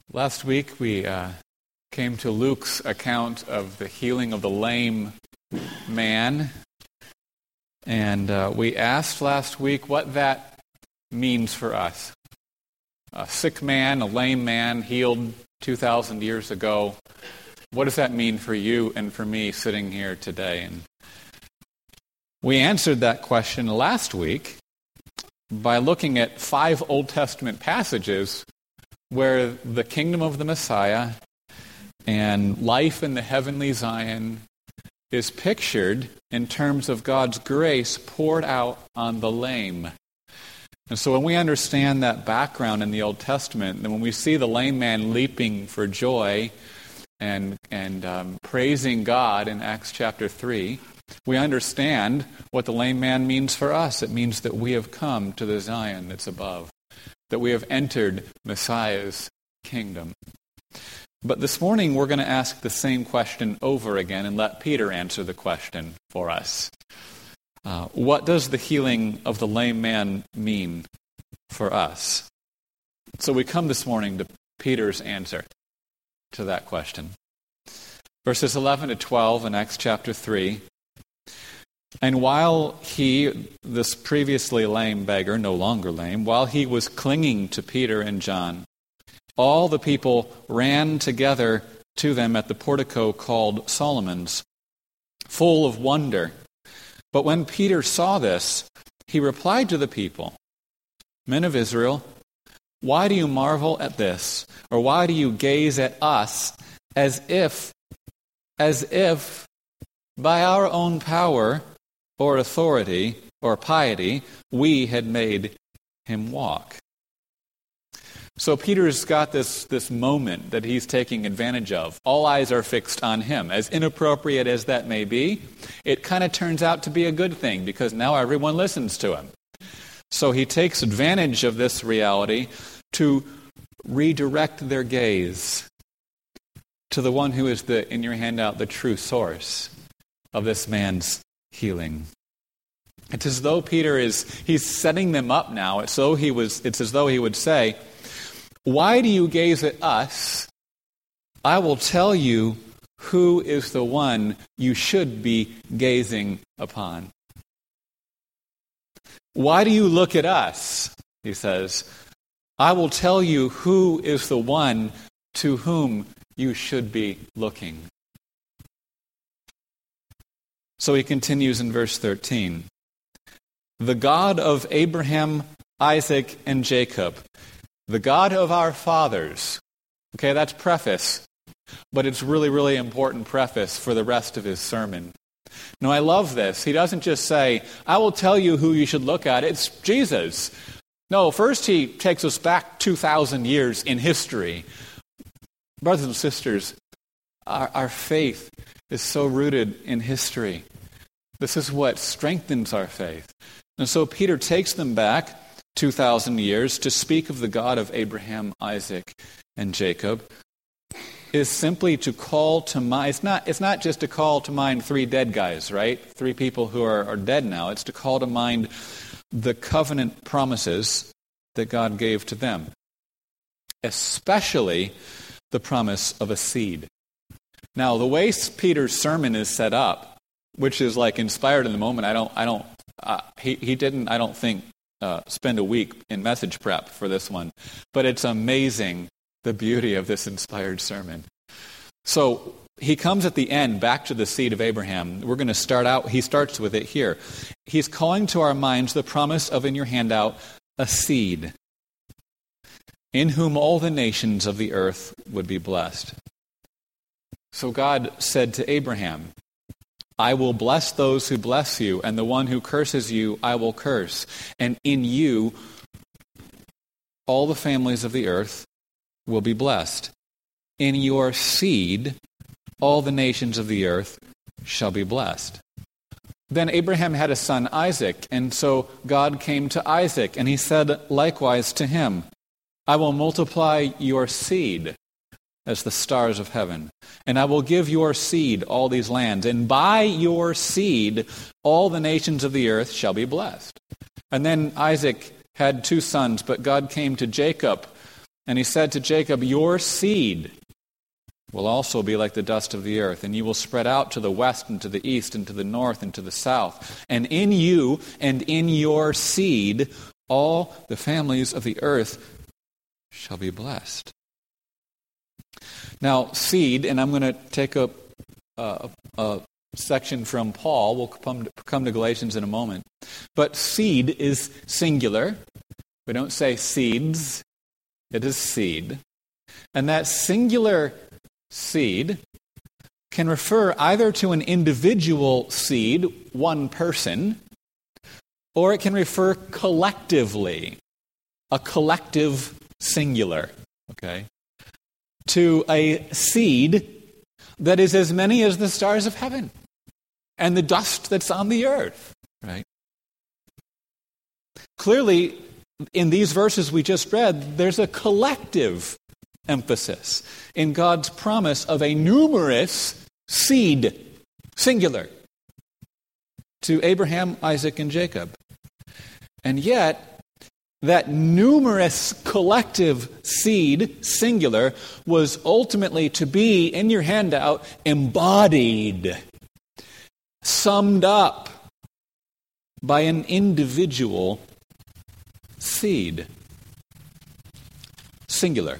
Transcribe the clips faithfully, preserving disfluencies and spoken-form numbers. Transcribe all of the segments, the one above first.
Last week we uh, came to Luke's account of the healing of the lame man, and uh, we asked last week what that means for us. A sick man, a lame man, healed two thousand years ago. What does that mean for you and for me sitting here today? And we answered that question last week by looking at five Old Testament passages where the kingdom of the Messiah and life in the heavenly Zion is pictured in terms of God's grace poured out on the lame. And so when we understand that background in the Old Testament, then when we see the lame man leaping for joy and, and um, praising God in Acts chapter three, we understand what the lame man means for us. It means that we have come to the Zion that's above, that we have entered Messiah's kingdom. But this morning we're going to ask the same question over again and let Peter answer the question for us. Uh, what does the healing of the lame man mean for us? So we come this morning to Peter's answer to that question. Verses eleven to twelve in Acts chapter three. And while he, this previously lame beggar, no longer lame, while he was clinging to Peter and John, all the people ran together to them at the portico called Solomon's, full of wonder. But when Peter saw this, he replied to the people, "Men of Israel, why do you marvel at this? Or why do you gaze at us as if, as if by our own power or authority or piety we had made him walk?" So Peter's got this, this moment that he's taking advantage of. All eyes are fixed on him. As inappropriate as that may be, it kind of turns out to be a good thing because now everyone listens to him. So he takes advantage of this reality to redirect their gaze to the one who is, the in your handout, the true source of this man's healing. It's as though Peter is, he's setting them up now. It's, though he was, it's as though he would say, "Why do you gaze at us? I will tell you who is the one you should be gazing upon." "Why do you look at us?" he says. "I will tell you who is the one to whom you should be looking." So he continues in verse thirteen. "The God of Abraham, Isaac, and Jacob, the God of our fathers." Okay, that's preface, but it's really, really important preface for the rest of his sermon. Now, I love this. He doesn't just say, "I will tell you who you should look at." It's Jesus. No, first he takes us back two thousand years in history. Brothers and sisters, our, our faith is so rooted in history. This is what strengthens our faith. And so Peter takes them back two thousand years to speak of the God of Abraham, Isaac, and Jacob, is simply to call to mind, it's not, it's not just to call to mind three dead guys, right? Three people who are, are dead now. It's to call to mind the covenant promises that God gave to them, especially the promise of a seed. Now, the way Peter's sermon is set up, which is like inspired in the moment, I don't, I don't, uh, he, he didn't, I don't think, Uh, spend a week in message prep for this one. But it's amazing the beauty of this inspired sermon. So he comes at the end back to the seed of Abraham. We're going to start out, he starts with it here. He's calling to our minds the promise of, in your handout, a seed, in whom all the nations of the earth would be blessed. So God said to Abraham, "I will bless those who bless you, and the one who curses you I will curse. And in you all the families of the earth will be blessed. In your seed all the nations of the earth shall be blessed." Then Abraham had a son Isaac, and so God came to Isaac, and he said likewise to him, "I will multiply your seed as the stars of heaven. And I will give your seed all these lands, and by your seed all the nations of the earth shall be blessed." And then Isaac had two sons, but God came to Jacob And he said to Jacob, your seed will also be like the dust of the earth, and you will spread out to the west and to the east and to the north and to the south. And in you and in your seed, all the families of the earth shall be blessed. Now, seed, and I'm going to take a, a, a section from Paul. We'll come to, come to Galatians in a moment. But seed is singular. We don't say seeds. It is seed. And that singular seed can refer either to an individual seed, one person, or it can refer collectively, a collective singular, okay, to a seed that is as many as the stars of heaven and the dust that's on the earth, right? Clearly, in these verses we just read, there's a collective emphasis in God's promise of a numerous seed, singular, to Abraham, Isaac, and Jacob. And yet, that numerous collective seed, singular, was ultimately to be, in your handout, embodied, summed up by an individual seed. Singular.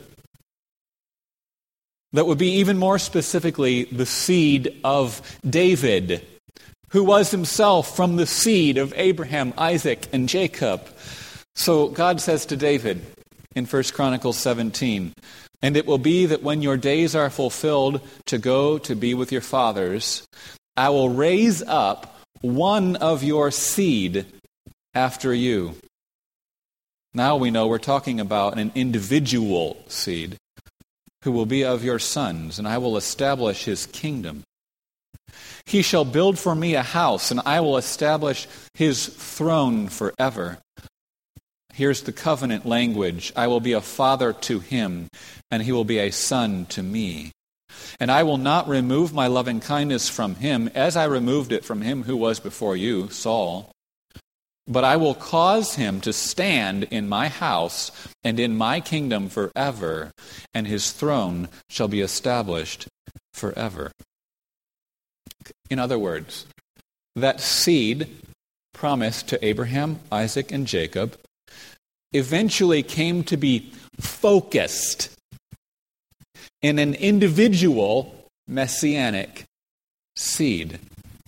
That would be even more specifically the seed of David, who was himself from the seed of Abraham, Isaac, and Jacob. So God says to David in First Chronicles seventeen, and it will be that when your days are fulfilled to go to be with your fathers, I will raise up one of your seed after you. Now we know we're talking about an individual seed who will be of your sons, and I will establish his kingdom. He shall build for me a house, and I will establish his throne forever. Here's the covenant language. I will be a father to him, and he will be a son to me. And I will not remove my loving kindness from him, as I removed it from him who was before you, Saul. But I will cause him to stand in my house and in my kingdom forever, and his throne shall be established forever. In other words, that seed promised to Abraham, Isaac, and Jacob eventually came to be focused in an individual messianic seed.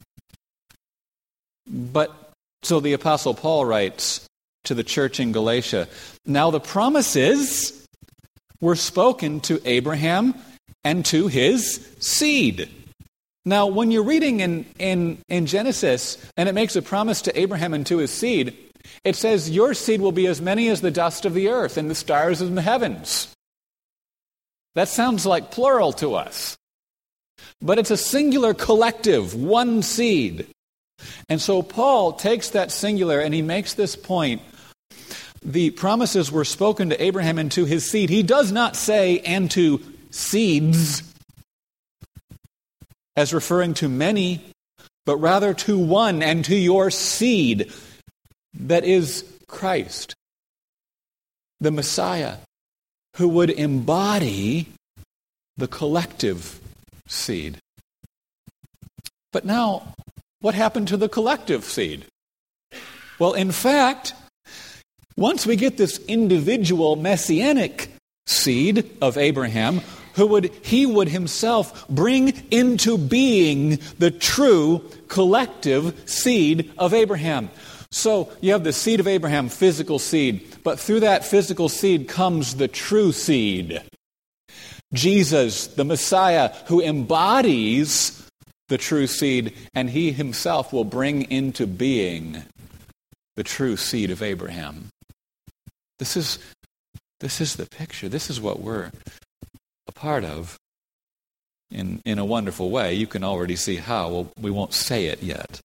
But so the Apostle Paul writes to the church in Galatia, now the promises were spoken to Abraham and to his seed. Now, when you're reading in, in, in Genesis, and it makes a promise to Abraham and to his seed, it says, your seed will be as many as the dust of the earth and the stars in the heavens. That sounds like plural to us. But it's a singular collective, one seed. And so Paul takes that singular and he makes this point. The promises were spoken to Abraham and to his seed. He does not say, and to seeds, as referring to many, but rather to one, and to your seed, that is Christ, the Messiah, who would embody the collective seed. But now, what happened to the collective seed? Well, in fact, once we get this individual messianic seed of Abraham, who would he would himself bring into being the true collective seed of Abraham. So you have the seed of Abraham, physical seed, but through that physical seed comes the true seed. Jesus, the Messiah, who embodies the true seed, and he himself will bring into being the true seed of Abraham. This is, this is the picture. This is what we're a part of in, in a wonderful way. You can already see how. Well, we won't say it yet.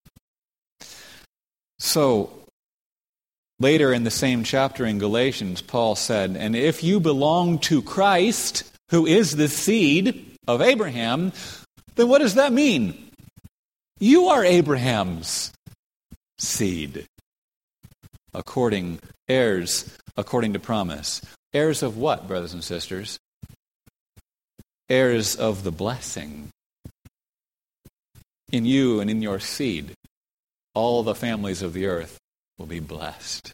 So, later in the same chapter in Galatians, Paul said, and if you belong to Christ, who is the seed of Abraham, then what does that mean? You are Abraham's seed, according heirs, according to promise. Heirs of what, brothers and sisters? Heirs of the blessing. In you and in your seed, all the families of the earth will be blessed.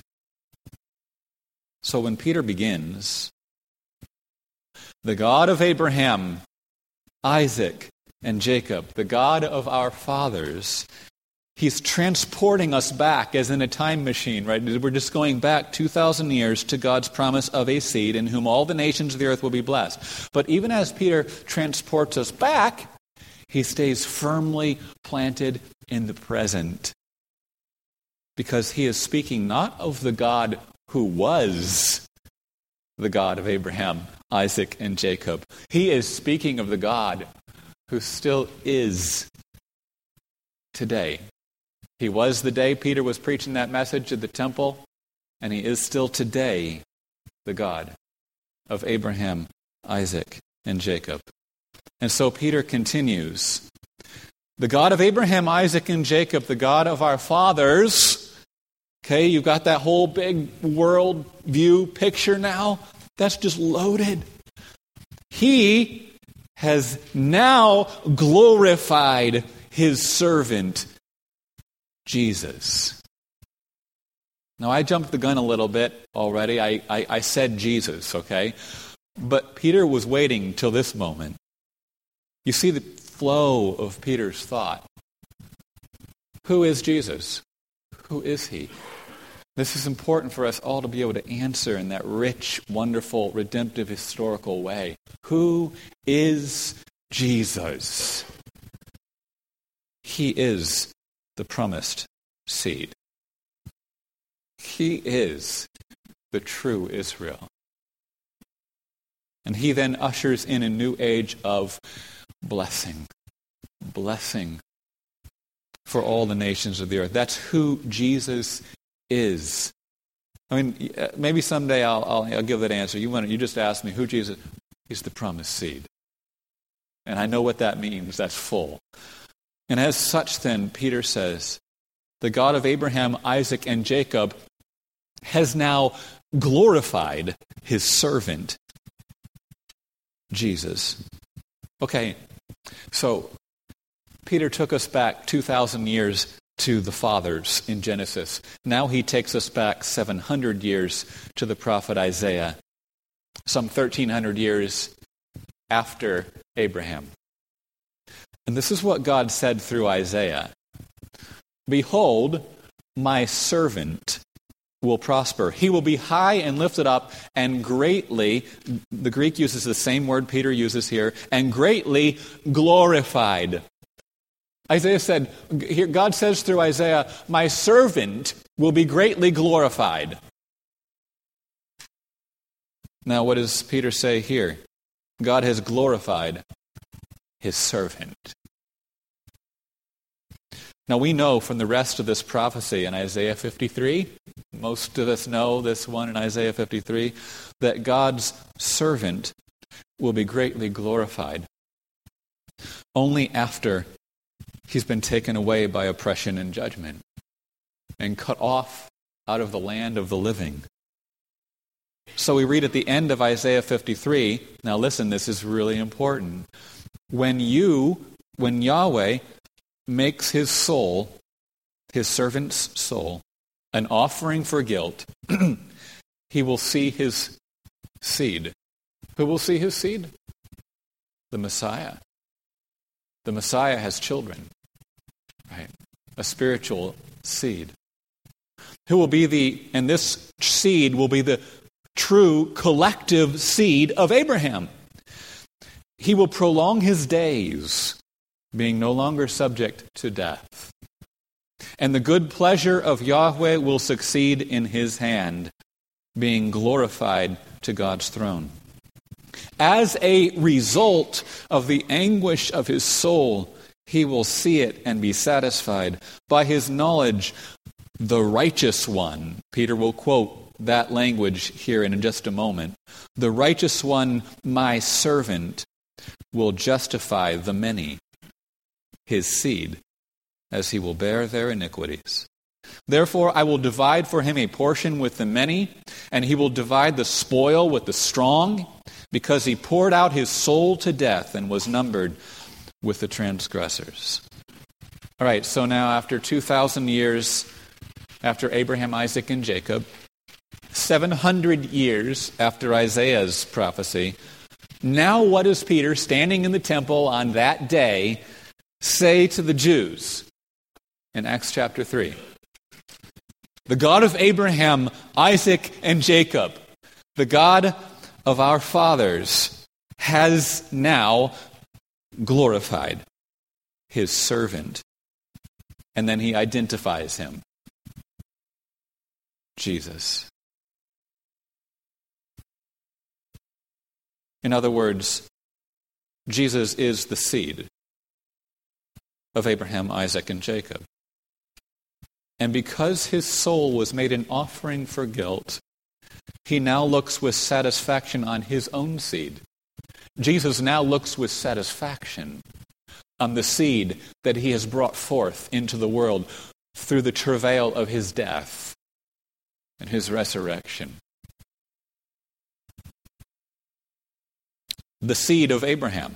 So when Peter begins, the God of Abraham, Isaac, and Jacob, the God of our fathers, he's transporting us back as in a time machine, right? We're just going back two thousand years to God's promise of a seed in whom all the nations of the earth will be blessed. But even as Peter transports us back, he stays firmly planted in the present. Because he is speaking not of the God who was the God of Abraham, Isaac, and Jacob. He is speaking of the God who still is today. He was the day Peter was preaching that message at the temple, and he is still today the God of Abraham, Isaac, and Jacob. And so Peter continues, the God of Abraham, Isaac, and Jacob, the God of our fathers. Okay, you've got that whole big world view picture now. That's just loaded. He has now glorified his servant, Jesus. Now, I jumped the gun a little bit already. I, I, I said Jesus, okay? But Peter was waiting till this moment. You see the flow of Peter's thought. Who is Jesus? Who is he? This is important for us all to be able to answer in that rich, wonderful, redemptive, historical way. Who is Jesus? He is the promised seed. He is the true Israel. And he then ushers in a new age of blessing. Blessing for all the nations of the earth. That's who Jesus is. I mean, maybe someday I'll, I'll, I'll give that answer. You want to, you just ask me who Jesus is. He's the promised seed. And I know what that means. That's full. And as such then, Peter says, the God of Abraham, Isaac, and Jacob has now glorified his servant, Jesus. Okay, so Peter took us back two thousand years to the fathers in Genesis. Now he takes us back seven hundred years to the prophet Isaiah, some thirteen hundred years after Abraham. And this is what God said through Isaiah. Behold, my servant will prosper. He will be high and lifted up and greatly, the Greek uses the same word Peter uses here, and greatly glorified. Isaiah said, here God says through Isaiah, my servant will be greatly glorified. Now what does Peter say here? God has glorified his servant. Now we know from the rest of this prophecy in Isaiah fifty-three, most of us know this one in Isaiah fifty-three, that God's servant will be greatly glorified only after he's been taken away by oppression and judgment and cut off out of the land of the living. So we read at the end of Isaiah fifty-three, now listen, this is really important. When you, when Yahweh makes his soul, his servant's soul, an offering for guilt, he will see his seed. Who will see his seed? The Messiah. The Messiah has children, right? A spiritual seed. Who will be the, and this seed will be the true collective seed of Abraham. He will prolong his days, being no longer subject to death. And the good pleasure of Yahweh will succeed in his hand, being glorified to God's throne. As a result of the anguish of his soul, he will see it and be satisfied. By his knowledge, the righteous one, Peter will quote that language here in just a moment, the righteous one, my servant, will justify the many, his seed, as he will bear their iniquities. Therefore I will divide for him a portion with the many, and he will divide the spoil with the strong, because he poured out his soul to death and was numbered with the transgressors. All right, so now after two thousand years, after Abraham, Isaac, and Jacob, seven hundred years after Isaiah's prophecy, now what does Peter, standing in the temple on that day, say to the Jews in Acts chapter three? The God of Abraham, Isaac, and Jacob, the God of our fathers, has now glorified his servant. And then he identifies him. Jesus. In other words, Jesus is the seed of Abraham, Isaac, and Jacob. And because his soul was made an offering for guilt, he now looks with satisfaction on his own seed. Jesus now looks with satisfaction on the seed that he has brought forth into the world through the travail of his death and his resurrection. The seed of Abraham,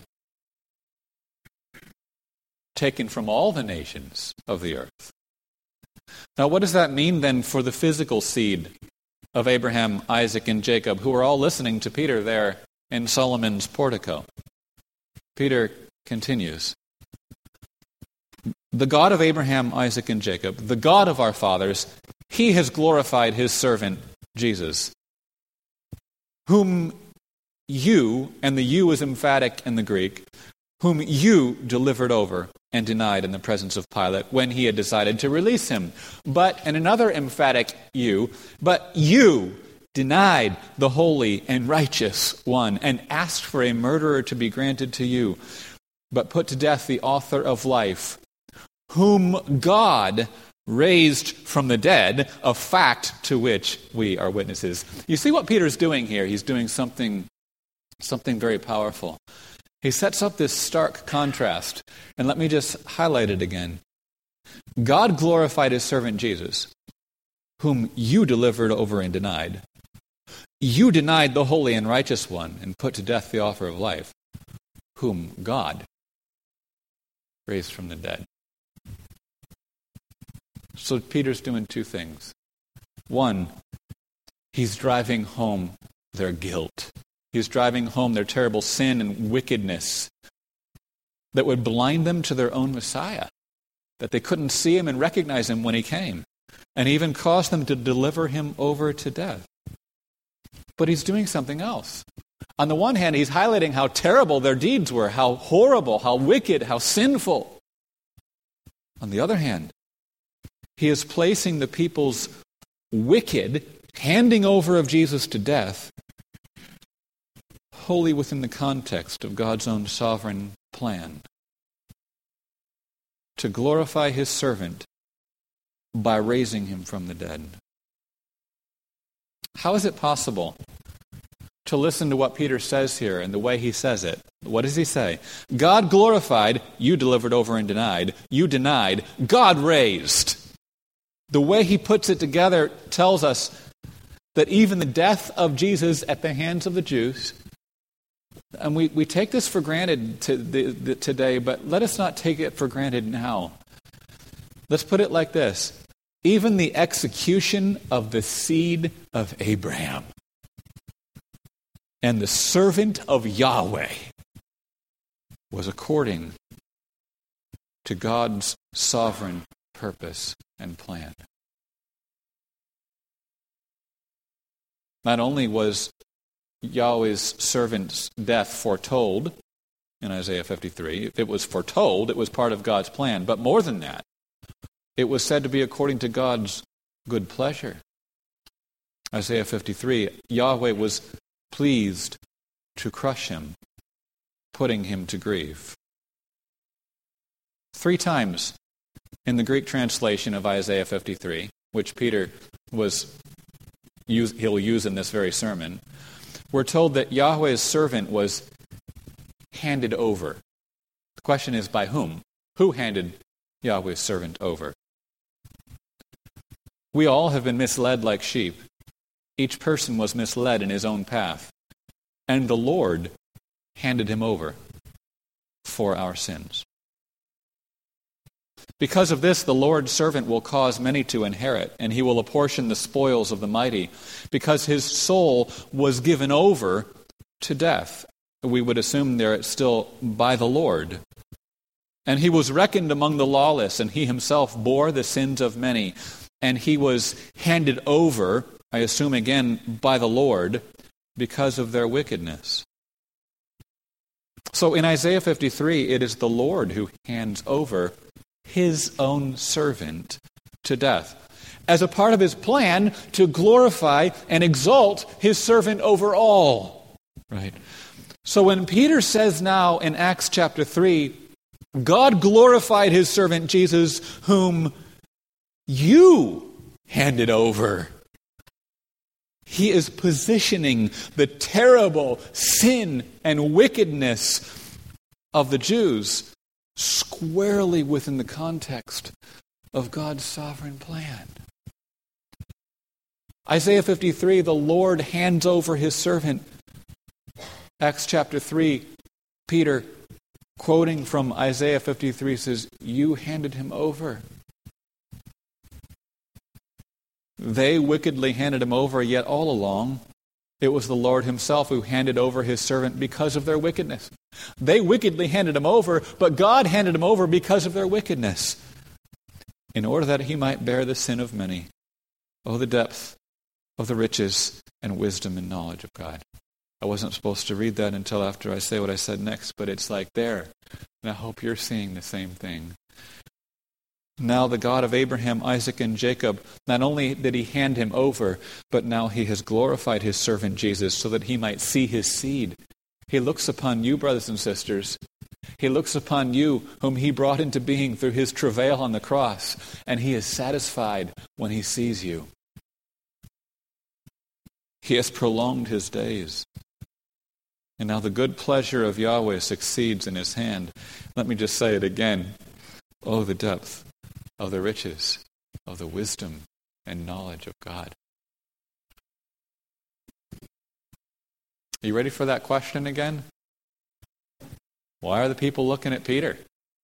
taken from all the nations of the earth. Now, what does that mean then for the physical seed of Abraham, Isaac, and Jacob, who are all listening to Peter there in Solomon's portico? Peter continues, the God of Abraham, Isaac, and Jacob, the God of our fathers, he has glorified his servant, Jesus, whom you, and the you is emphatic in the Greek, whom you delivered over and denied in the presence of Pilate when he had decided to release him. But, and another emphatic you, but you denied the holy and righteous one and asked for a murderer to be granted to you, but put to death the author of life, whom God raised from the dead, a fact to which we are witnesses. You see what Peter's doing here? He's doing something, something very powerful. He sets up this stark contrast, and let me just highlight it again. God glorified his servant Jesus, whom you delivered over and denied. You denied the holy and righteous one and put to death the author of life, whom God raised from the dead. So Peter's doing two things. One, he's driving home their guilt. He's driving home their terrible sin and wickedness that would blind them to their own Messiah, that they couldn't see him and recognize him when he came, and even cause them to deliver him over to death. But he's doing something else. On the one hand, he's highlighting how terrible their deeds were, how horrible, how wicked, how sinful. On the other hand, he is placing the people's wicked handing over of Jesus to death wholly within the context of God's own sovereign plan to glorify his servant by raising him from the dead. How is it possible to listen to what Peter says here and the way he says it? What does he say? God glorified, you delivered over and denied. You denied, God raised. The way he puts it together tells us that even the death of Jesus at the hands of the Jews, and we, we take this for granted to the, the, today, but let us not take it for granted now. Let's put it like this. Even the execution of the seed of Abraham and the servant of Yahweh was according to God's sovereign purpose and plan. Not only was Yahweh's servant's death foretold in Isaiah fifty-three, it was foretold, it was part of God's plan, but more than that, it was said to be according to God's good pleasure. Isaiah fifty-three, Yahweh was pleased to crush him, putting him to grief. Three times in the Greek translation of Isaiah fifty-three, which Peter was use, he'll use in this very sermon, we're told that Yahweh's servant was handed over. The question is, by whom? Who handed Yahweh's servant over? We all have been misled like sheep. Each person was misled in his own path. And the Lord handed him over for our sins. Because of this, the Lord's servant will cause many to inherit, and he will apportion the spoils of the mighty, because his soul was given over to death. We would assume there it's still by the Lord. And he was reckoned among the lawless, and he himself bore the sins of many. And he was handed over, I assume again, by the Lord, because of their wickedness. So in Isaiah fifty-three, it is the Lord who hands over his own servant to death, as a part of his plan to glorify and exalt his servant over all. Right? So when Peter says now in Acts chapter three, God glorified his servant Jesus, whom you handed over, he is positioning the terrible sin and wickedness of the Jews squarely within the context of God's sovereign plan. Isaiah fifty-three, the Lord hands over his servant. Acts chapter three, Peter, quoting from Isaiah fifty-three, says, you handed him over. They wickedly handed him over, yet all along it was the Lord himself who handed over his servant because of their wickedness. They wickedly handed him over, but God handed him over because of their wickedness, in order that he might bear the sin of many. Oh, the depth of the riches and wisdom and knowledge of God. I wasn't supposed to read that until after I say what I said next, but it's like there. And I hope you're seeing the same thing. Now the God of Abraham, Isaac, and Jacob, not only did he hand him over, but now he has glorified his servant Jesus so that he might see his seed. He looks upon you, brothers and sisters. He looks upon you, whom he brought into being through his travail on the cross, and he is satisfied when he sees you. He has prolonged his days. And now the good pleasure of Yahweh succeeds in his hand. Let me just say it again. Oh, the depth of the riches of the wisdom and knowledge of God. Are you ready for that question again? Why are the people looking at Peter?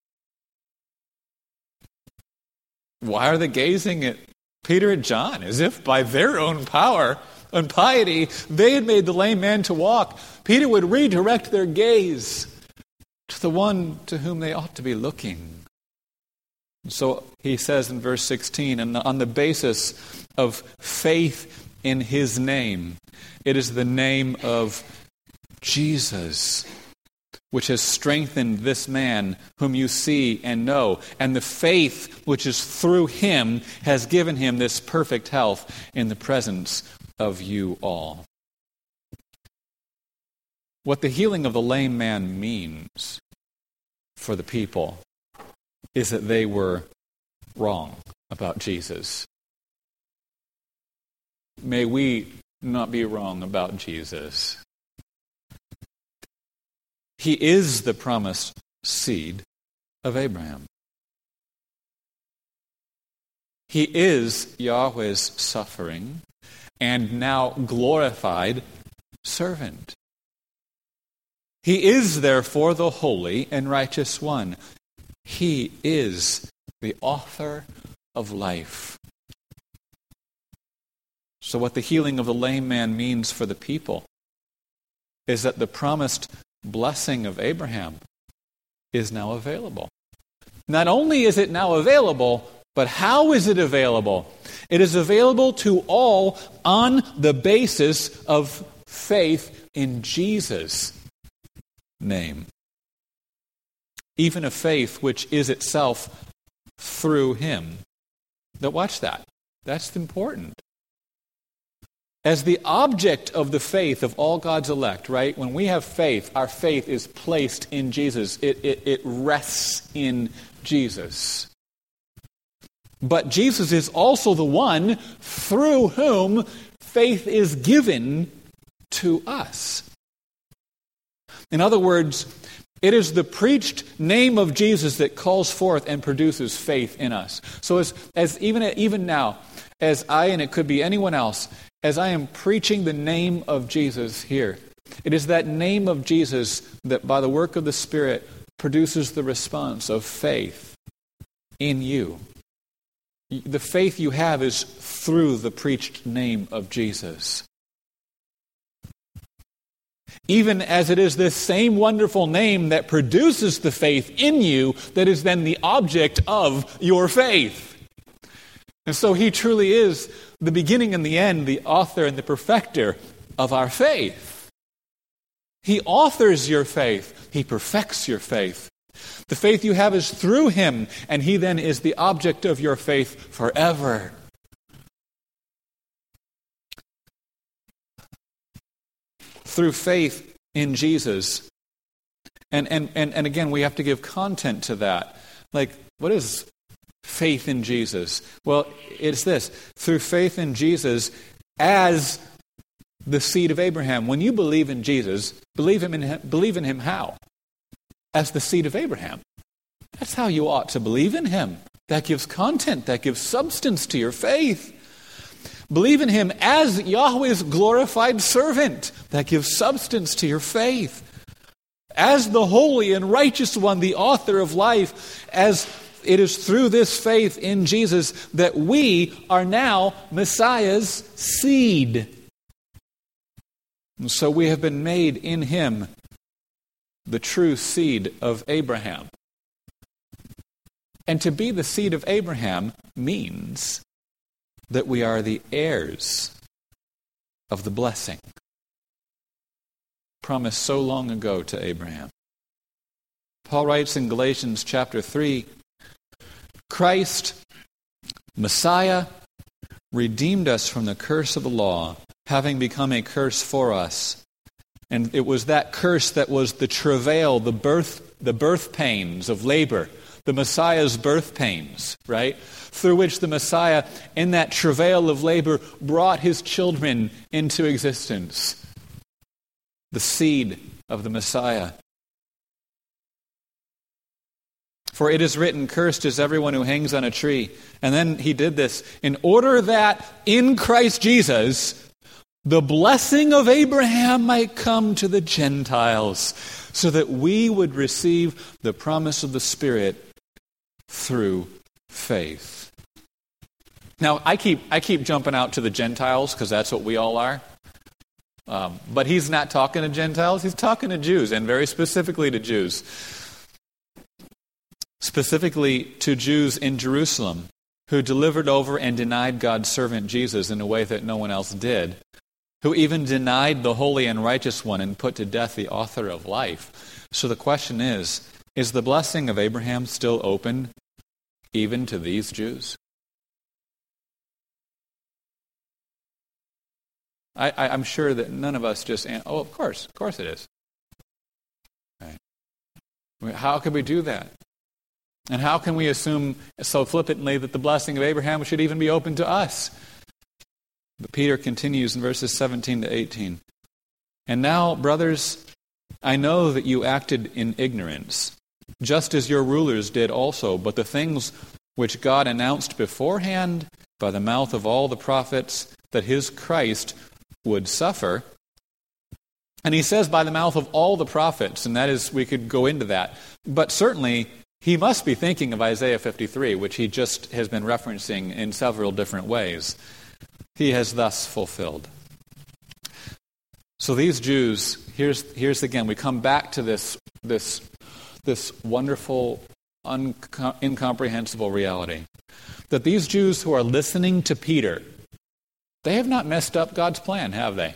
Why are they gazing at Peter and John as if by their own power and piety they had made the lame man to walk? Peter would redirect their gaze to the one to whom they ought to be looking. So he says in verse sixteen, and on the basis of faith in his name, it is the name of Jesus which has strengthened this man whom you see and know. And the faith which is through him has given him this perfect health in the presence of you all. What the healing of the lame man means for the people is that they were wrong about Jesus. May we not be wrong about Jesus. He is the promised seed of Abraham. He is Yahweh's suffering and now glorified servant. He is therefore the holy and righteous one. He is the author of life. So what the healing of the lame man means for the people is that the promised blessing of Abraham is now available. Not only is it now available, but how is it available? It is available to all on the basis of faith in Jesus' name. Even a faith which is itself through him. Now watch that. That's important. As the object of the faith of all God's elect, right? When we have faith, our faith is placed in Jesus. It, it, it rests in Jesus. But Jesus is also the one through whom faith is given to us. In other words, It is the preached name of Jesus that calls forth and produces faith in us. So as, as even, even now, as I, and it could be anyone else, as I am preaching the name of Jesus here, it is that name of Jesus that by the work of the Spirit produces the response of faith in you. The faith you have is through the preached name of Jesus. Even as it is this same wonderful name that produces the faith in you that is then the object of your faith. And so he truly is the beginning and the end, the author and the perfecter of our faith. He authors your faith. He perfects your faith. The faith you have is through him, and he then is the object of your faith forever. Through faith in Jesus. And, and, and, and again, we have to give content to that. Like, what is faith in Jesus? Well, it's this. Through faith in Jesus as the seed of Abraham. When you believe in Jesus, believe him in him, believe in him how? As the seed of Abraham. That's how you ought to believe in him. That gives content, that gives substance to your faith. Believe in him as Yahweh's glorified servant. That gives substance to your faith. As the holy and righteous one, the author of life, as it is through this faith in Jesus that we are now Messiah's seed. And so we have been made in him the true seed of Abraham. And to be the seed of Abraham means that we are the heirs of the blessing promised so long ago to Abraham. Paul writes in Galatians chapter three, Christ, Messiah, redeemed us from the curse of the law, having become a curse for us. And it was that curse that was the travail, the birth, the birth pains of labor, the Messiah's birth pains, right? Through which the Messiah, in that travail of labor, brought his children into existence. The seed of the Messiah. For it is written, cursed is everyone who hangs on a tree. And then he did this in order that in Christ Jesus, the blessing of Abraham might come to the Gentiles, so that we would receive the promise of the Spirit through faith. Now, I keep I keep jumping out to the Gentiles because that's what we all are. Um, but he's not talking to Gentiles, he's talking to Jews, and very specifically to Jews. Specifically to Jews in Jerusalem, who delivered over and denied God's servant Jesus in a way that no one else did, who even denied the holy and righteous one and put to death the author of life. So the question is, is the blessing of Abraham still open even to these Jews? I, I, I'm sure that none of us just, oh, of course, of course it is. Right. I mean, how could we do that? And how can we assume so flippantly that the blessing of Abraham should even be open to us? But Peter continues in verses seventeen to eighteen. And now, brothers, I know that you acted in ignorance, just as your rulers did also, but the things which God announced beforehand by the mouth of all the prophets that his Christ would suffer. And he says by the mouth of all the prophets, and that is, we could go into that. But certainly, he must be thinking of Isaiah fifty-three, which he just has been referencing in several different ways. He has thus fulfilled. So these Jews, here's here's again, we come back to this this this wonderful, unco- incomprehensible reality. That these Jews who are listening to Peter, they have not messed up God's plan, have they?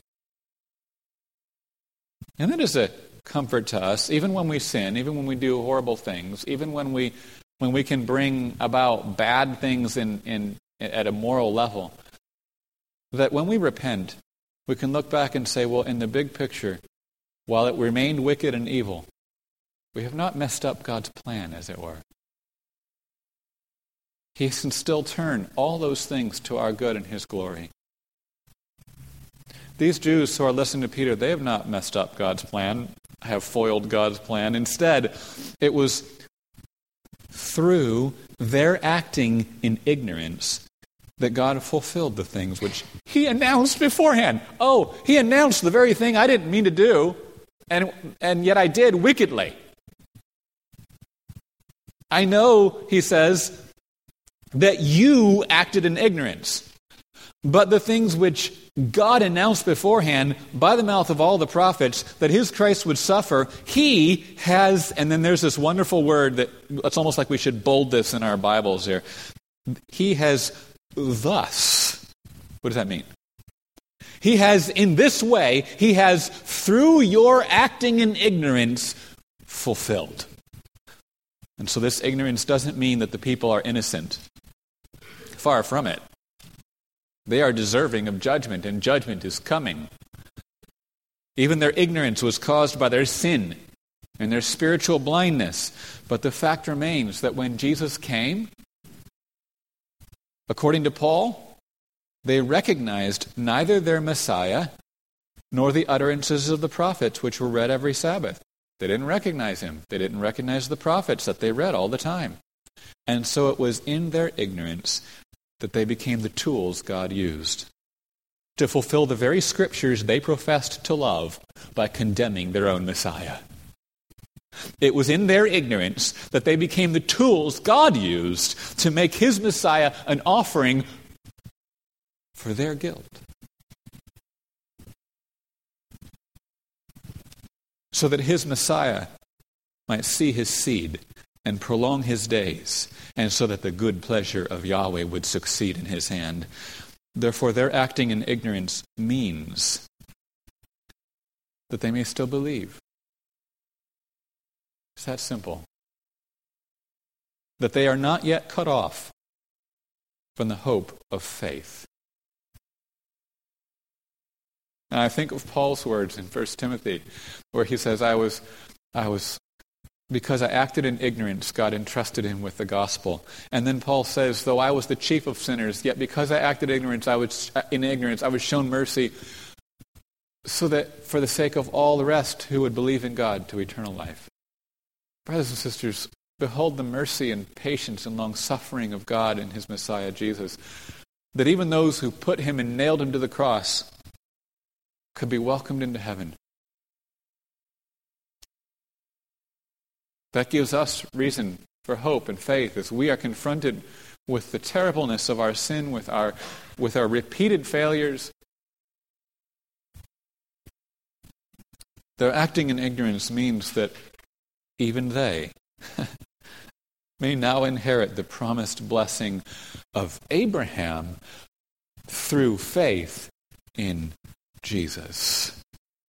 And that is a comfort to us, even when we sin, even when we do horrible things, even when we when we can bring about bad things in, in at a moral level, that when we repent, we can look back and say, well, in the big picture, while it remained wicked and evil, we have not messed up God's plan, as it were. He can still turn all those things to our good and his glory. These Jews who are listening to Peter, they have not messed up God's plan. have foiled God's plan. Instead, it was through their acting in ignorance that God fulfilled the things which he announced beforehand. Oh, he announced the very thing I didn't mean to do, and, and yet I did wickedly. I know, he says, that you acted in ignorance. But the things which God announced beforehand by the mouth of all the prophets that his Christ would suffer, he has, and then there's this wonderful word that it's almost like we should bold this in our Bibles here. He has thus. What does that mean? He has, in this way, he has, through your acting in ignorance, fulfilled. And so this ignorance doesn't mean that the people are innocent. Far from it. They are deserving of judgment, and judgment is coming. Even their ignorance was caused by their sin and their spiritual blindness. But the fact remains that when Jesus came, according to Paul, they recognized neither their Messiah nor the utterances of the prophets which were read every Sabbath. They didn't recognize him. They didn't recognize the prophets that they read all the time. And so it was in their ignorance that they became the tools God used to fulfill the very scriptures they professed to love by condemning their own Messiah. It was in their ignorance that they became the tools God used to make his Messiah an offering for their guilt. So that his Messiah might see his seed and prolong his days, and so that the good pleasure of Yahweh would succeed in his hand. Therefore, their acting in ignorance means that they may still believe. It's that simple. That they are not yet cut off from the hope of faith. And I think of Paul's words in First Timothy, where he says, I was, I was, because I acted in ignorance, God entrusted him with the gospel. And then Paul says, though I was the chief of sinners, yet because I acted ignorance, I was in ignorance, I was shown mercy, so that for the sake of all the rest who would believe in God to eternal life. Brothers and sisters, behold the mercy and patience and long-suffering of God in his Messiah, Jesus, that even those who put him and nailed him to the cross could be welcomed into heaven. That gives us reason for hope and faith as we are confronted with the terribleness of our sin, with our, with our repeated failures. Their acting in ignorance means that even they may now inherit the promised blessing of Abraham through faith in Jesus.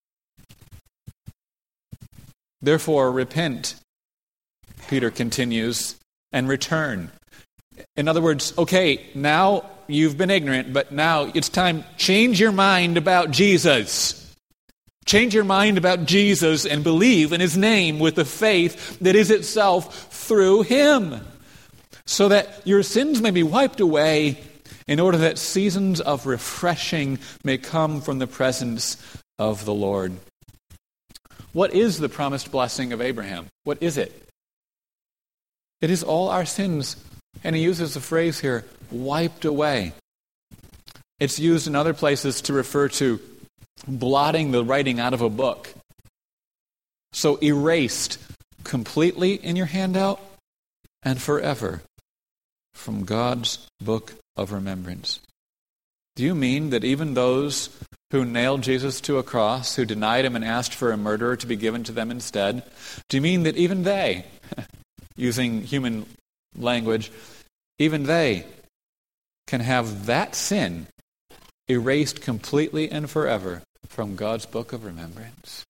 Therefore, repent, Peter continues, and return. In other words, okay, now you've been ignorant, but now it's time, change your mind about Jesus. Change your mind about Jesus and believe in his name with the faith that is itself through him, so that your sins may be wiped away, in order that seasons of refreshing may come from the presence of the Lord. What is the promised blessing of Abraham? What is it? It is all our sins, and he uses the phrase here, wiped away. It's used in other places to refer to blotting the writing out of a book. So erased completely in your handout and forever from God's book of remembrance. Do you mean that even those who nailed Jesus to a cross, who denied him and asked for a murderer to be given to them instead, do you mean that even they, using human language, even they can have that sin erased completely and forever from God's book of remembrance?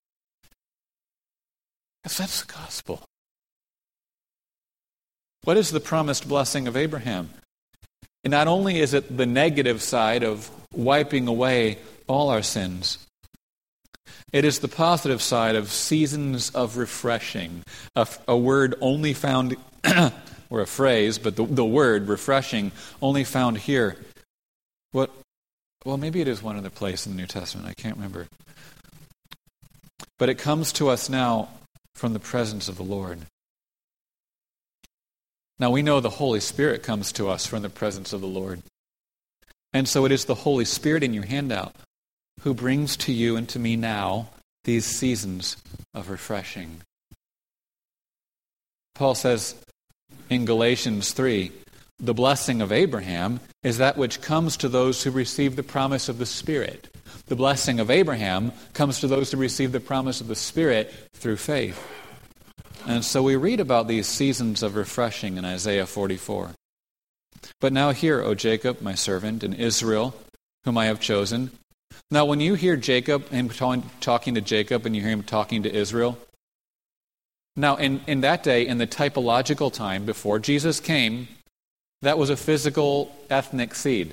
Yes, that's the gospel. What is the promised blessing of Abraham? And not only is it the negative side of wiping away all our sins, it is the positive side of seasons of refreshing, a, a word only found, or a phrase, but the, the word refreshing only found here. What? Well, maybe it is one other place in the New Testament. I can't remember. but it comes to us now from the presence of the Lord. Now we know the Holy Spirit comes to us from the presence of the Lord. And so it is the Holy Spirit in your handout who brings to you and to me now these seasons of refreshing. Paul says in Galatians three, the blessing of Abraham is that which comes to those who receive the promise of the Spirit. The blessing of Abraham comes to those who receive the promise of the Spirit through faith. And so we read about these seasons of refreshing in Isaiah forty-four. But now hear, O Jacob, my servant, and Israel, whom I have chosen. Now when you hear Jacob, him talking to Jacob, and you hear him talking to Israel, now in, in that day, in the typological time, before Jesus came, that was a physical, ethnic seed.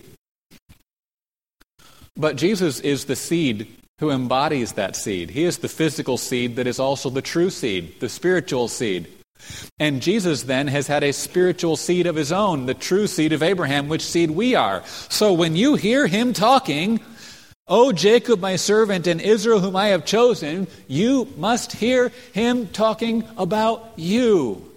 But Jesus is the seed who embodies that seed. He is the physical seed that is also the true seed, the spiritual seed. And Jesus then has had a spiritual seed of his own, the true seed of Abraham, which seed we are. So when you hear him talking, O Jacob, my servant, and Israel, whom I have chosen, you must hear him talking about you.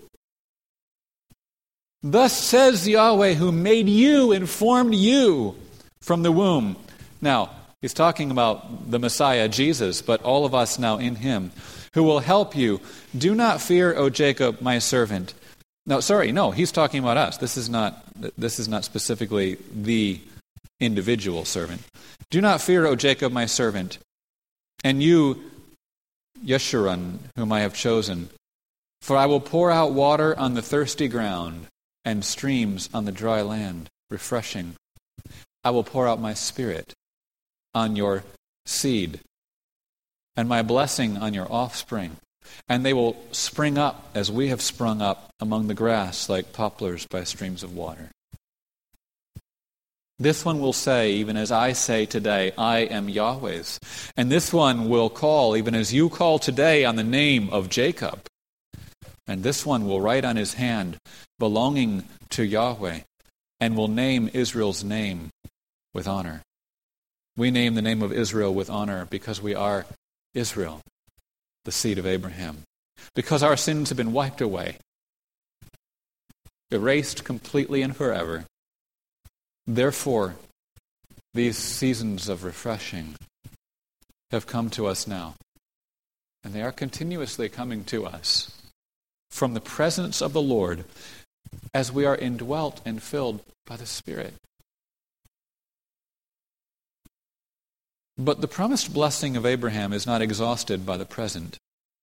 Thus says Yahweh, who made you and formed you from the womb. Now, he's talking about the Messiah, Jesus, but all of us now in him, who will help you. Do not fear, O Jacob, my servant. No, sorry, no, he's talking about us. This is not, this is not specifically the individual servant. Do not fear, O Jacob, my servant, and you, Yeshurun, whom I have chosen, for I will pour out water on the thirsty ground and streams on the dry land, refreshing. I will pour out my Spirit on your seed and my blessing on your offspring, and they will spring up as we have sprung up among the grass like poplars by streams of water. This one will say, even as I say today, I am Yahweh's. And this one will call, even as you call today, on the name of Jacob. And this one will write on his hand, belonging to Yahweh, and will name Israel's name with honor. We name the name of Israel with honor because we are Israel, the seed of Abraham. Because our sins have been wiped away, erased completely and forever. Therefore, these seasons of refreshing have come to us now. And they are continuously coming to us from the presence of the Lord as we are indwelt and filled by the Spirit. But the promised blessing of Abraham is not exhausted by the present.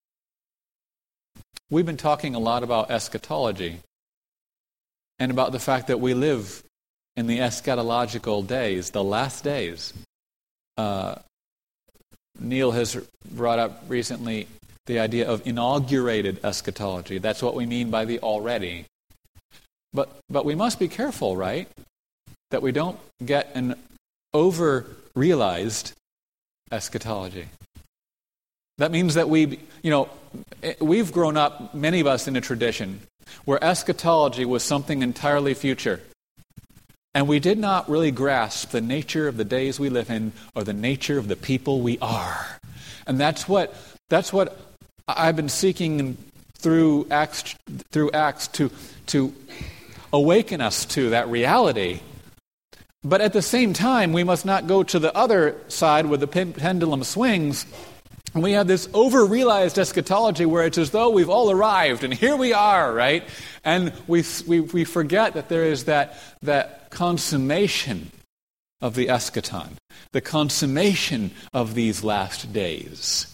We've been talking a lot about eschatology and about the fact that we live in the eschatological days, the last days. Uh, Neil has brought up recently the idea of inaugurated eschatology. That's what we mean by the already. But but we must be careful, right? That we don't get an over-realized eschatology. That means that we, you know, we've grown up, many of us, in a tradition where eschatology was something entirely future. And we did not really grasp the nature of the days we live in or the nature of the people we are. And that's what that's what I've been seeking through Acts through Acts to to awaken us to that reality. But at the same time, we must not go to the other side where the pendulum swings. And we have this over-realized eschatology where it's as though we've all arrived and here we are, right? And we we, we forget that there is that that consummation of the eschaton, the consummation of these last days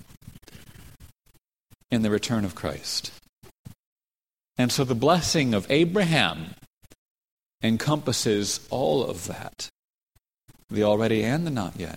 in the return of Christ. And so the blessing of Abraham encompasses all of that, the already and the not yet.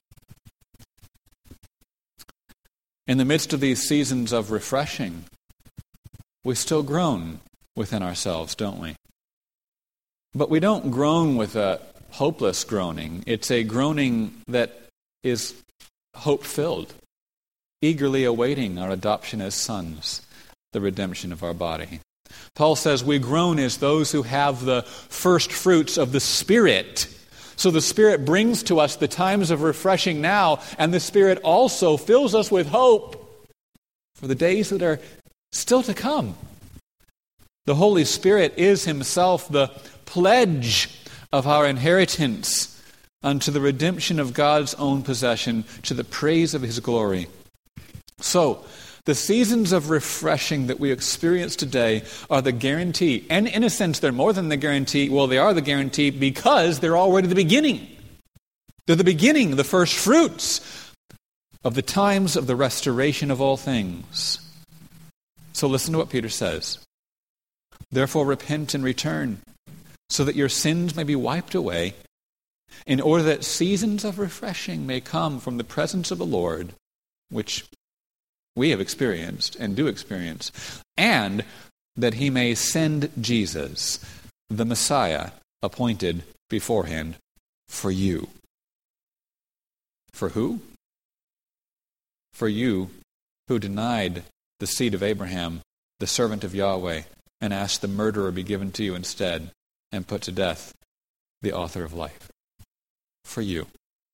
In the midst of these seasons of refreshing, we still groan within ourselves, don't we? But we don't groan with a hopeless groaning. It's a groaning that is hope-filled, eagerly awaiting our adoption as sons, the redemption of our body. Paul says we groan as those who have the first fruits of the Spirit. So the Spirit brings to us the times of refreshing now, and the Spirit also fills us with hope for the days that are still to come. The Holy Spirit is himself the pledge of our inheritance unto the redemption of God's own possession, to the praise of his glory. So, the seasons of refreshing that we experience today are the guarantee. And in a sense, they're more than the guarantee. Well, they are the guarantee because they're already the beginning. They're the beginning, the first fruits of the times of the restoration of all things. So listen to what Peter says. Therefore repent and return, so that your sins may be wiped away, in order that seasons of refreshing may come from the presence of the Lord, which we have experienced and do experience, and that he may send Jesus, the Messiah, appointed beforehand for you. For who? For you who denied the seed of Abraham, the servant of Yahweh, and asked the murderer be given to you instead, and put to death the author of life. For you,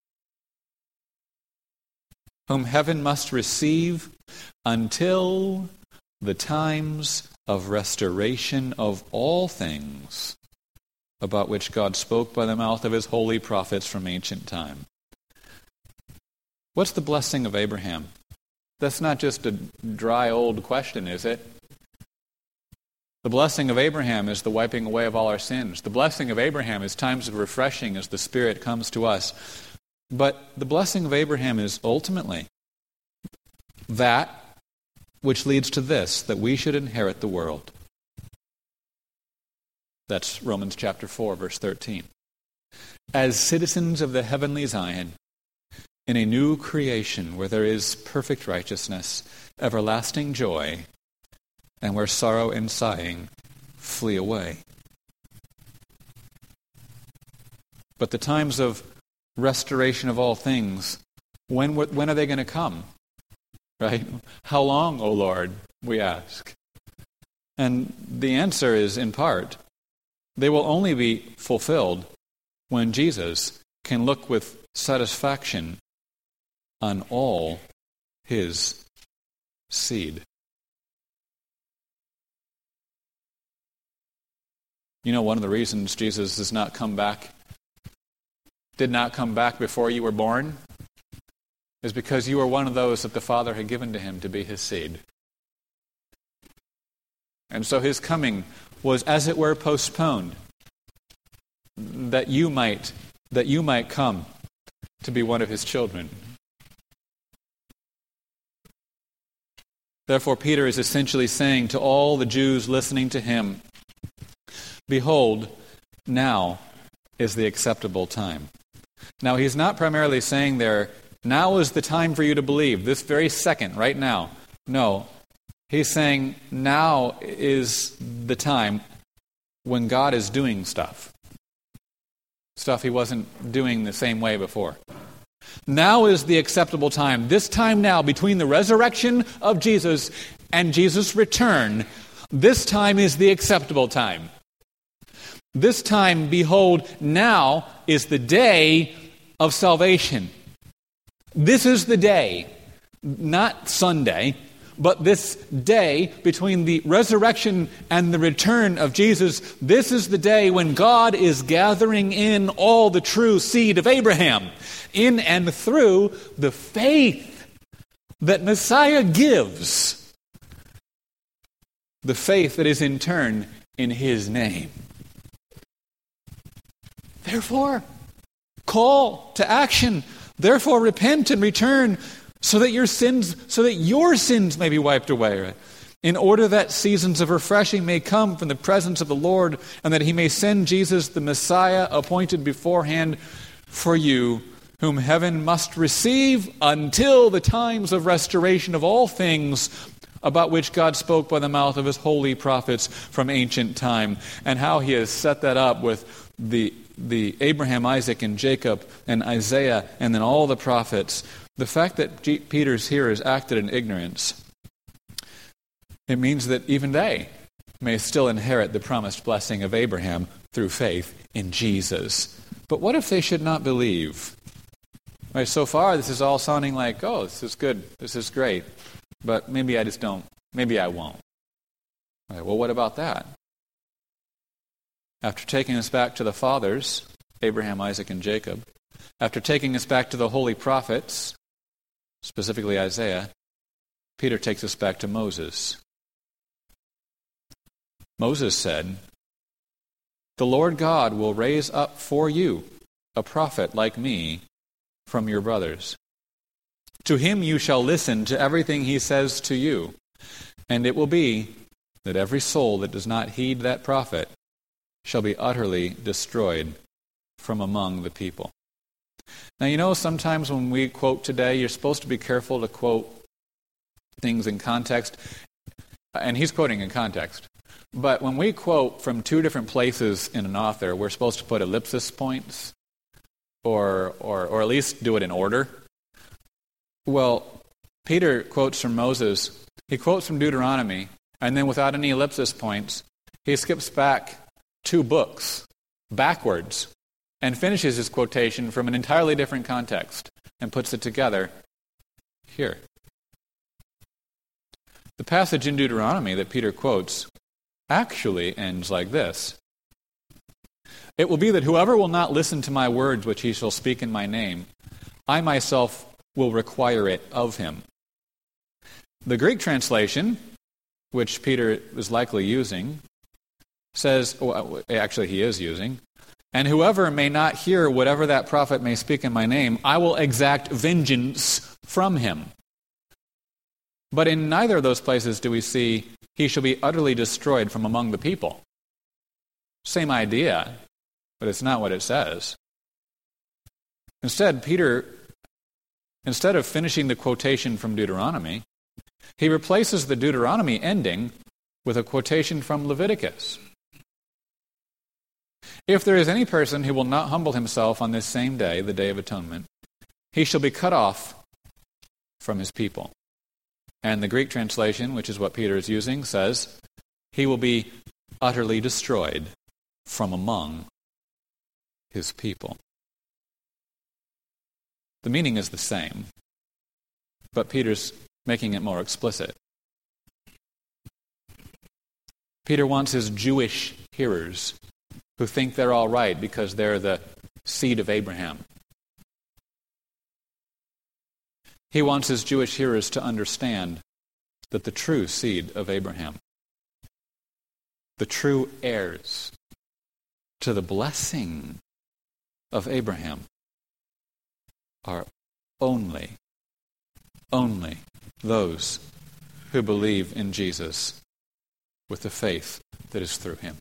whom heaven must receive until the times of restoration of all things, about which God spoke by the mouth of his holy prophets from ancient time. What's the blessing of Abraham? That's not just a dry old question, is it? The blessing of Abraham is the wiping away of all our sins. The blessing of Abraham is times of refreshing as the Spirit comes to us. But the blessing of Abraham is ultimately that which leads to this, that we should inherit the world. That's Romans chapter four, verse thirteen. As citizens of the heavenly Zion, in a new creation where there is perfect righteousness, everlasting joy, and where sorrow and sighing flee away. But the times of restoration of all things, when when are they going to come? Right? How long, O Lord, we ask. And the answer is, in part, they will only be fulfilled when Jesus can look with satisfaction on all his seed. You know, one of the reasons Jesus does not come back, did not come back before you were born, is because you were one of those that the Father had given to him to be his seed. And so his coming was, as it were, postponed, that you might, that you might come to be one of his children. Therefore, Peter is essentially saying to all the Jews listening to him, behold, now is the acceptable time. Now, he's not primarily saying there, now is the time for you to believe, this very second, right now. No, he's saying now is the time when God is doing stuff. Stuff he wasn't doing the same way before. Now is the acceptable time. This time now, between the resurrection of Jesus and Jesus' return, this time is the acceptable time. This time, behold, now is the day of salvation. This is the day, not Sunday, but this day between the resurrection and the return of Jesus. This is the day when God is gathering in all the true seed of Abraham, in and through the faith that Messiah gives, the faith that is in turn in his name. Therefore, call to action. Therefore, repent and return so that your sins, so that your sins may be wiped away, in order that seasons of refreshing may come from the presence of the Lord, and that he may send Jesus, the Messiah, appointed beforehand for you, whom heaven must receive until the times of restoration of all things, about which God spoke by the mouth of his holy prophets from ancient time, and how he has set that up with the the Abraham, Isaac, and Jacob, and Isaiah, and then all the prophets. The fact that G- Peter's here has acted in ignorance, it means that even they may still inherit the promised blessing of Abraham through faith in Jesus. But what if they should not believe? Right, so far, this is all sounding like, oh, this is good, this is great, but maybe I just don't, maybe I won't. Right, well, what about that? After taking us back to the fathers, Abraham, Isaac, and Jacob, after taking us back to the holy prophets, specifically Isaiah, Peter takes us back to Moses. Moses said, "The Lord God will raise up for you a prophet like me from your brothers. To him you shall listen to everything he says to you, and it will be that every soul that does not heed that prophet shall be utterly destroyed from among the people." Now, you know, sometimes when we quote today, you're supposed to be careful to quote things in context, and he's quoting in context. But when we quote from two different places in an author, we're supposed to put ellipsis points, or or or at least do it in order. Well, Peter quotes from Moses, he quotes from Deuteronomy, and then without any ellipsis points, he skips back two books backwards and finishes his quotation from an entirely different context and puts it together here. The passage in Deuteronomy that Peter quotes actually ends like this: "It will be that whoever will not listen to my words which he shall speak in my name, I myself will require it of him." The Greek translation, which Peter is likely using, says, well, actually he is using, "And whoever may not hear whatever that prophet may speak in my name, I will exact vengeance from him." But in neither of those places do we see, "He shall be utterly destroyed from among the people." Same idea, but it's not what it says. Instead, Peter, instead of finishing the quotation from Deuteronomy, he replaces the Deuteronomy ending with a quotation from Leviticus. "If there is any person who will not humble himself on this same day, the Day of Atonement, he shall be cut off from his people." And the Greek translation, which is what Peter is using, says, "He will be utterly destroyed from among his people." The meaning is the same, but Peter's making it more explicit. Peter wants his Jewish hearers, who think they're all right because they're the seed of Abraham, he wants his Jewish hearers to understand that the true seed of Abraham, the true heirs to the blessing of Abraham, are only, only those who believe in Jesus with the faith that is through him.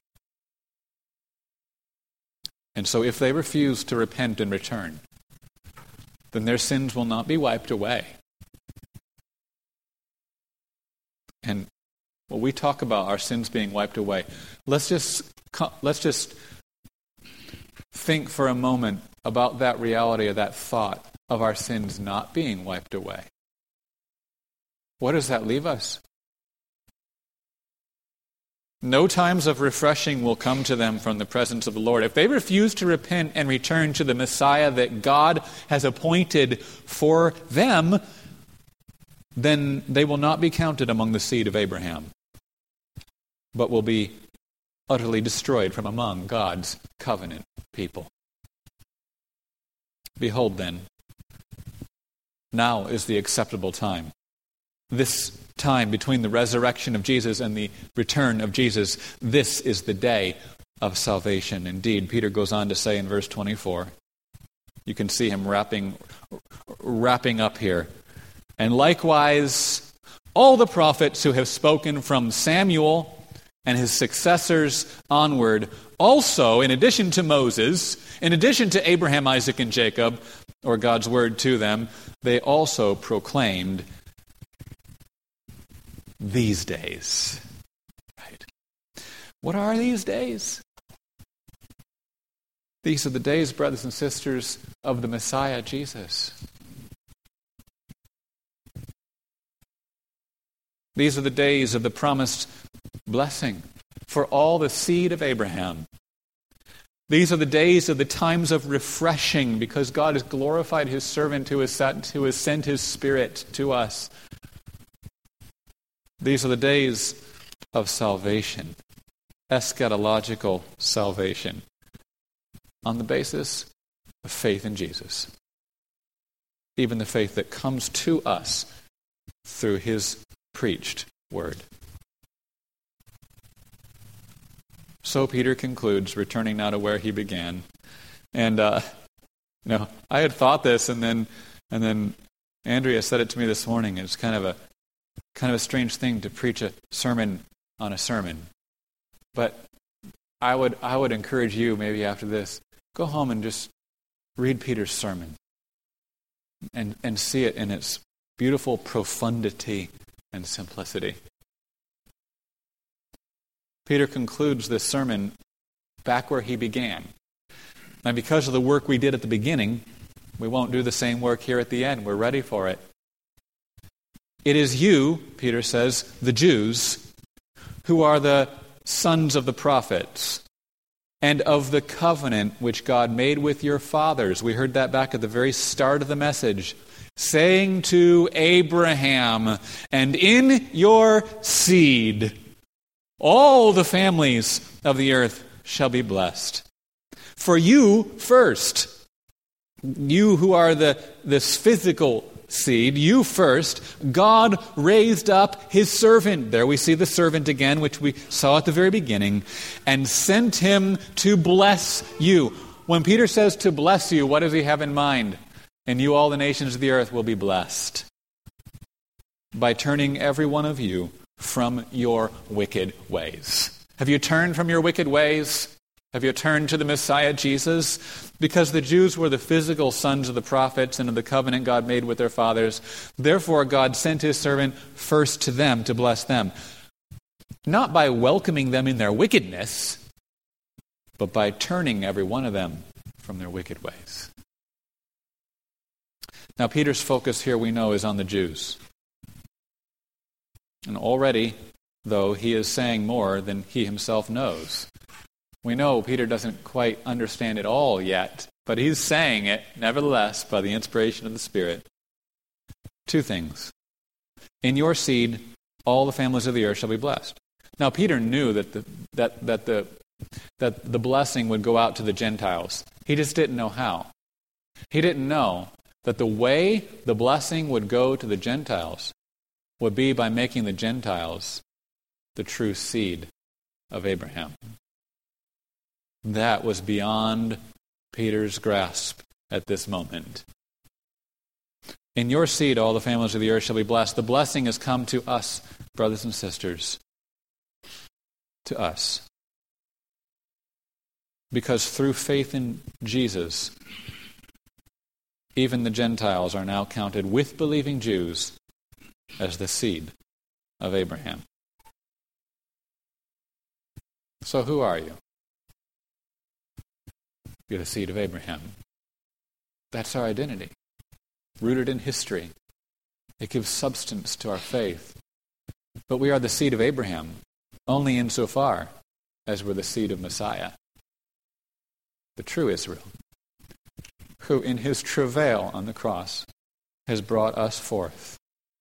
And so if they refuse to repent and return, then their sins will not be wiped away. And when we talk about our sins being wiped away, let's just let's just think for a moment about that reality, of that thought of our sins not being wiped away. What does that leave us? No times of refreshing will come to them from the presence of the Lord. If they refuse to repent and return to the Messiah that God has appointed for them, then they will not be counted among the seed of Abraham, but will be utterly destroyed from among God's covenant people. Behold then, now is the acceptable time. This time between the resurrection of Jesus and the return of Jesus, this is the day of salvation. Indeed, Peter goes on to say in verse twenty-four, you can see him wrapping, wrapping up here. "And likewise, all the prophets who have spoken from Samuel and his successors onward, also, in addition to Moses, in addition to Abraham, Isaac, and Jacob, or God's word to them, they also proclaimed these days." Right. What are these days? These are the days, brothers and sisters, of the Messiah, Jesus. These are the days of the promised blessing for all the seed of Abraham These are the days of the times of refreshing, because God has glorified his servant who has sent, who has sent his Spirit to us. These are the days of salvation, eschatological salvation, on the basis of faith in Jesus. Even the faith that comes to us through his preached word. So Peter concludes, returning now to where he began. And, uh, you know, I had thought this, and then and then Andrea said it to me this morning. It's kind of a kind of a strange thing to preach a sermon on a sermon. But I would I would encourage you, maybe after this, go home and just read Peter's sermon and, and see it in its beautiful profundity and simplicity. Peter concludes this sermon back where he began. And because of the work we did at the beginning, we won't do the same work here at the end. We're ready for it. It is you, Peter says, the Jews, who are the sons of the prophets and of the covenant which God made with your fathers. We heard that back at the very start of the message. Saying to Abraham, and in your seed, all the families of the earth shall be blessed. For you first, you who are the this physical seed, you first, God raised up his servant. There we see the servant again, which we saw at the very beginning, and sent him to bless you. When Peter says to bless you, what does he have in mind? And you, all the nations of the earth, will be blessed by turning every one of you from your wicked ways. Have you turned from your wicked ways? Have you turned to the Messiah, Jesus? Because the Jews were the physical sons of the prophets and of the covenant God made with their fathers. Therefore, God sent his servant first to them to bless them. Not by welcoming them in their wickedness, but by turning every one of them from their wicked ways. Now, Peter's focus here, we know, is on the Jews. And already, though, he is saying more than he himself knows. We know Peter doesn't quite understand it all yet, but he's saying it, nevertheless, by the inspiration of the Spirit. Two things. In your seed, all the families of the earth shall be blessed. Now, Peter knew that the, that, that, the, that the blessing would go out to the Gentiles. He just didn't know how. He didn't know that the way the blessing would go to the Gentiles would be by making the Gentiles the true seed of Abraham. That was beyond Peter's grasp at this moment. In your seed, all the families of the earth shall be blessed. The blessing has come to us, brothers and sisters. To us. Because through faith in Jesus, even the Gentiles are now counted with believing Jews as the seed of Abraham. So who are you? You're the seed of Abraham. That's our identity, rooted in history. It gives substance to our faith. But we are the seed of Abraham only insofar as we're the seed of Messiah, the true Israel, who in his travail on the cross has brought us forth.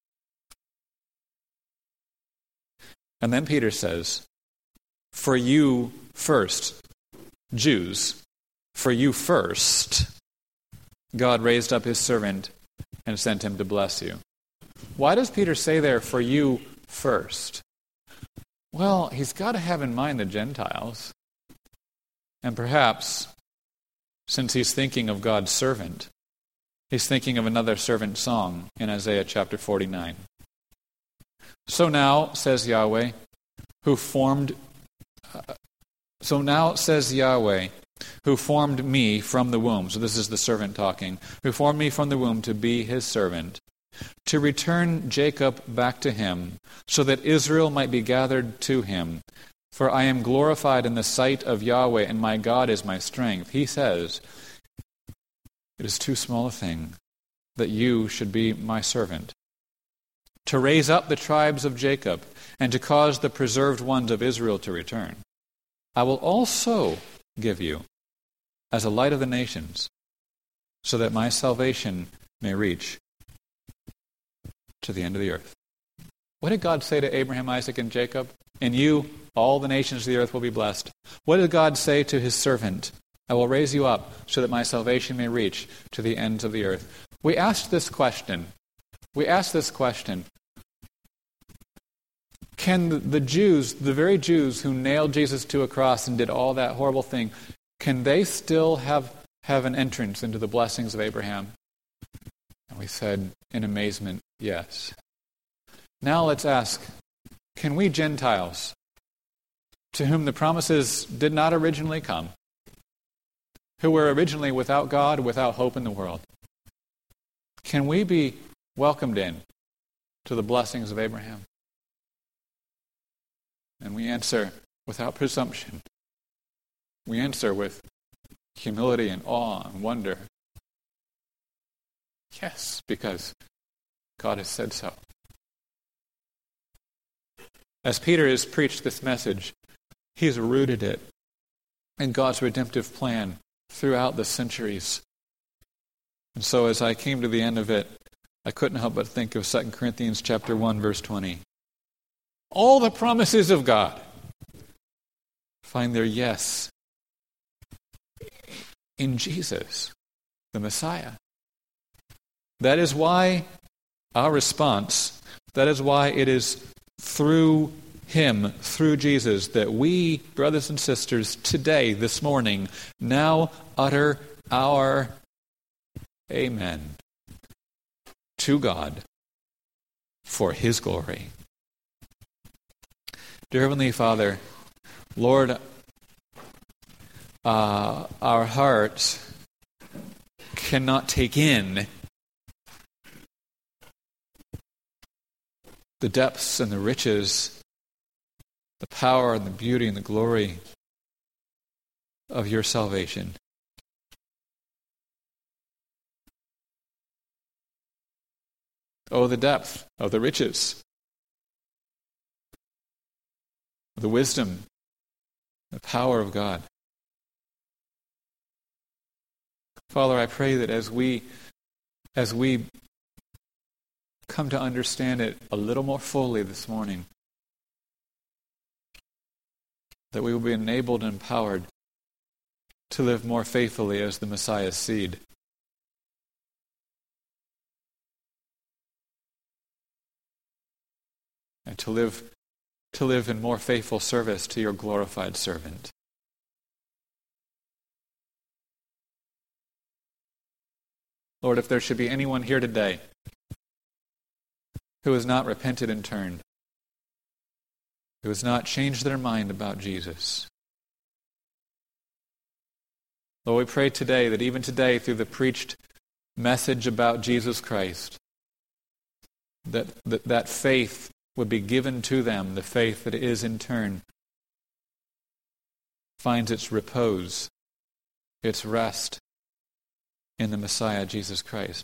And then Peter says, for you first, Jews, for you first, God raised up his servant and sent him to bless you. Why does Peter say there, for you first? Well, he's got to have in mind the Gentiles. And perhaps, since he's thinking of God's servant, he's thinking of another servant song in Isaiah chapter forty-nine. So now, says Yahweh, who formed... Uh, so now, says Yahweh, who formed me from the womb. So this is the servant talking. Who formed me from the womb to be his servant, to return Jacob back to him, so that Israel might be gathered to him. For I am glorified in the sight of Yahweh, and my God is my strength. He says, it is too small a thing that you should be my servant, to raise up the tribes of Jacob, and to cause the preserved ones of Israel to return. I will also give you as a light of the nations, so that my salvation may reach to the end of the earth. What did God say to Abraham, Isaac, and Jacob? In you, all the nations of the earth will be blessed. What did God say to his servant? I will raise you up so that my salvation may reach to the ends of the earth. We asked this question. We asked this question. Can the Jews, the very Jews who nailed Jesus to a cross and did all that horrible thing, can they still have, have an entrance into the blessings of Abraham? And we said in amazement, yes. Now let's ask, can we Gentiles, to whom the promises did not originally come, who were originally without God, without hope in the world, can we be welcomed in to the blessings of Abraham? And we answer without presumption. We answer with humility and awe and wonder. Yes, because God has said so. As Peter has preached this message, he has rooted it in God's redemptive plan throughout the centuries. And so as I came to the end of it, I couldn't help but think of Second Corinthians chapter one, verse twenty. All the promises of God find their yes in Jesus, the Messiah. That is why our response, that is why it is through him, through Jesus, that we, brothers and sisters, today, this morning, now utter our amen to God for his glory. Dear Heavenly Father, Lord, uh, our hearts cannot take in the depths and the riches, the power and the beauty and the glory of your salvation. Oh, the depth of the riches, the wisdom, the power of God. Father, I pray that as we as we come to understand it a little more fully this morning, that we will be enabled and empowered to live more faithfully as the Messiah's seed. And to live to live in more faithful service to your glorified servant. Lord, if there should be anyone here today who has not repented and turned, who has not changed their mind about Jesus, Lord, we pray today that even today, through the preached message about Jesus Christ, that that, that faith would be given to them, the faith that is in turn finds its repose, its rest in the Messiah, Jesus Christ.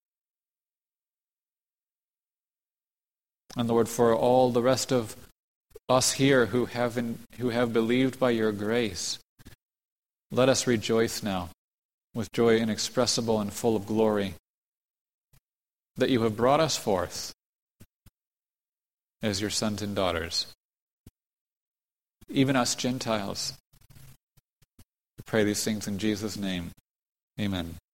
And Lord, for all the rest of us here who have in, who have believed by your grace, let us rejoice now with joy inexpressible and full of glory that you have brought us forth as your sons and daughters, even us Gentiles. We pray these things in Jesus' name. Amen.